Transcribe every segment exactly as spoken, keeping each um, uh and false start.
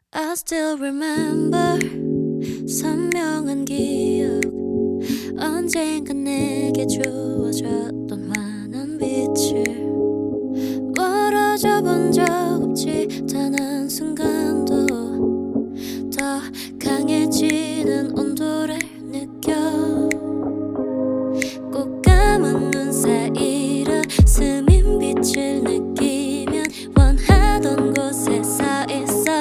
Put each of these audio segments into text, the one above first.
I still remember 선명한 기억 언젠간 내게 주어졌던 환한 빛을 멀어져 본 적 없지 단 한순간도 더 강해지는 온도를 느껴 꼭 감은 눈 사이로 스민 빛을 느끼면 원하던 곳에 서 있어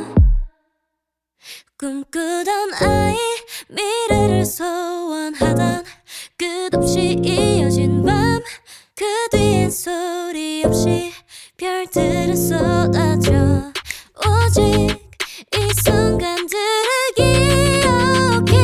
꿈꾸던 아이 미래를 소원하던 끝없이 이어진 밤 그 뒤엔 소리 없이 별들을 쏟아져 오직 이 순간들을 기억해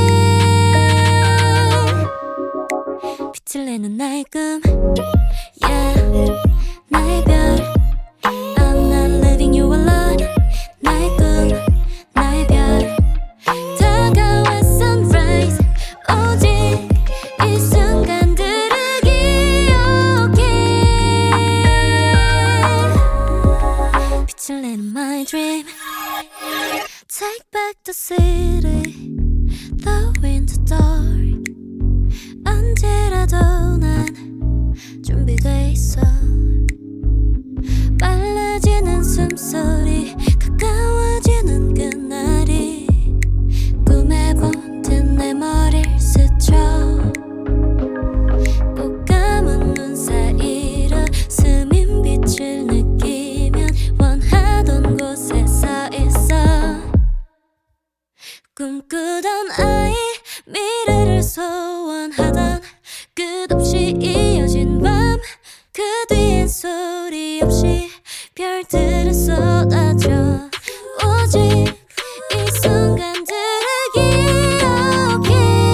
빛을 내는 나의 꿈 yeah. 나의 별 I'm not leaving you alone 나의 꿈 나의 별 다가와 sunrise 오직 이 순간들을 기억해 빛을 내는 my dream Take back the city though in the dark 언제라도 난 준비돼 있어 빨라지는 숨소리 가까워지는 그날이 꿈에 본듯 내 머리를 스쳐 꼭 감은 눈 사이로 스민 빛을 느끼면 원하던 곳에 서 있어 꿈꾸던 아이 미래를 소원하던 끝없이 이어진 밤 그 뒤엔 소리 없이 별들을 쏟아져 오직 이 순간들을 기억해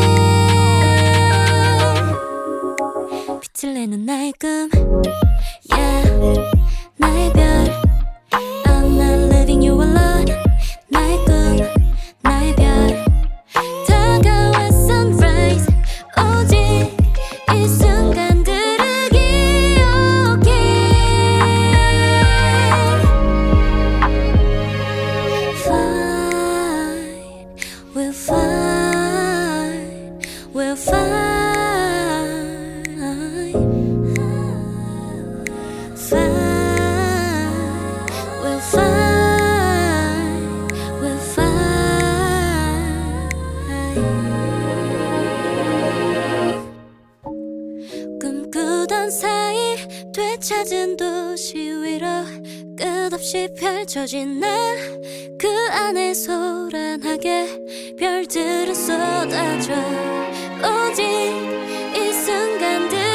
빛을 내는 나의 꿈 yeah. 나의 별 I'm not leaving you alone 나의 꿈 나의 별 다가와 sunrise 오직 이 순간들을 기억해 Fine, we'll find, we'll find Fine, we'll find, we'll find 꿈꾸던 사이 되찾은 도시 위로 끝없이 펼쳐진 날 그 안에 소란하게 별들을 쏟아줘 오직 이 순간들